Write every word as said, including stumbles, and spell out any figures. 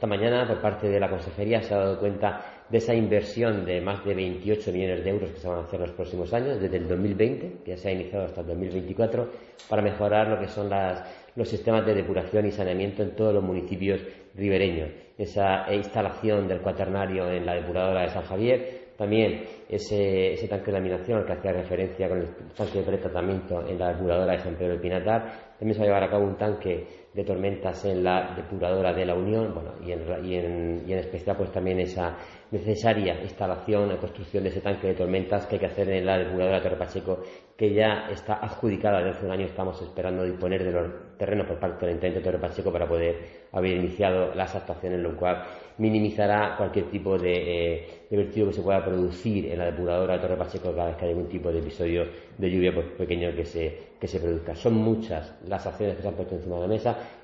esta mañana por parte de la Consejería se ha dado cuenta de esa inversión de más de veintiocho millones de euros que se van a hacer en los próximos años, desde el dos mil veinte, que ya se ha iniciado hasta el dos mil veinticuatro, para mejorar lo que son las, los sistemas de depuración y saneamiento en todos los municipios ribereños. Esa instalación del cuaternario en la depuradora de San Javier, también ese, ese tanque de laminación al que hacía referencia con el tanque de pretratamiento en la depuradora de San Pedro del Pinatar. También se va a llevar a cabo un tanque de tormentas en la depuradora de La Unión, bueno, y en, y en, y en especial pues también esa necesaria instalación y construcción de ese tanque de tormentas que hay que hacer en la depuradora de Torre Pacheco, que ya está adjudicada desde hace un año. Estamos esperando disponer de los terrenos por parte del Ayuntamiento de Torre Pacheco para poder haber iniciado las actuaciones, lo cual minimizará cualquier tipo de, eh, de vertido que se pueda producir en la depuradora de Torre Pacheco cada vez que haya algún tipo de episodio de lluvia pues, pequeño que se, que se produzca. Son muchas las acciones que se han puesto encima de la mesa